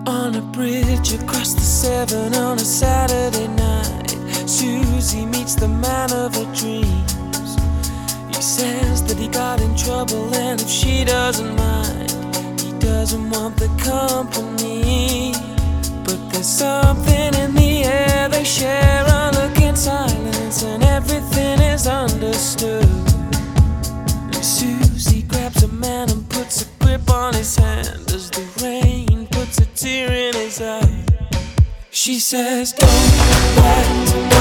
On a bridge across the Severn on a Saturday night, Susie meets the man of her dreams. He says that he got in trouble, and if she doesn't mind, he doesn't want the company. But there's something in the air, they share a look in silence, and everything is understood. And Susie grabs a man and puts a grip on his hand as the rain puts a tear in his eye. She says, don't let go,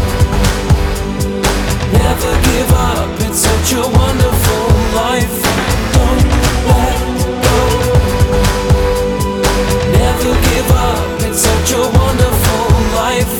never give up, it's such a wonderful life. Don't let go, never give up, it's such a wonderful life.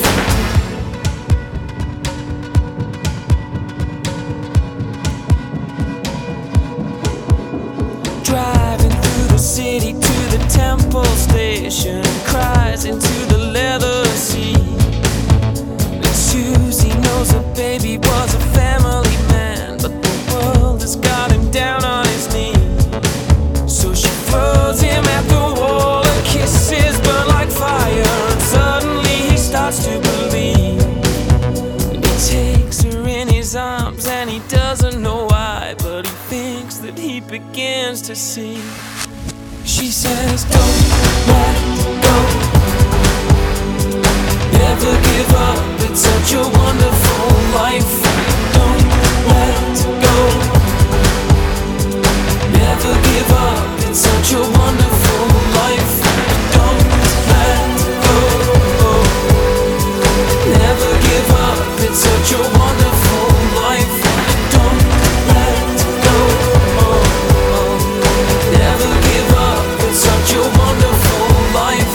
Driving through the city to the Temple Station, cries into the leather seat. And Susie knows her baby was a family man, but the world has got him down on his knees. So she throws him at the wall, and kisses burn like fire, and suddenly he starts to believe. And he takes her in his arms, and he doesn't know why, but he thinks that he begins to see. She says, don't let go, never give up, it's such a wonderful life. Don't let go, never give up, it's such a wonderful life. Don't let go, never give up, it's such a wonderful life. Don't let go, never give up, it's such a wonderful life.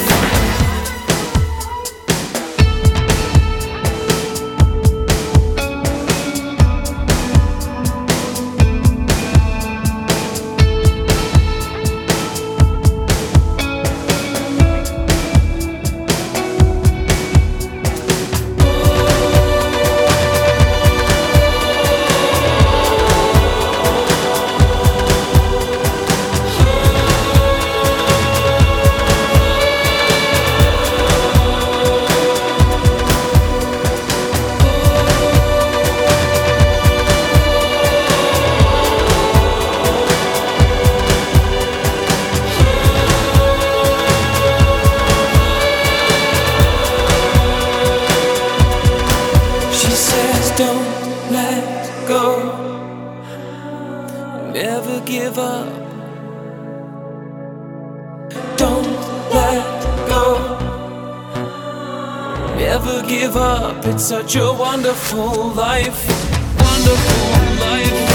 Don't let go, never give up. Don't let go, never give up, it's such a wonderful life. Wonderful life.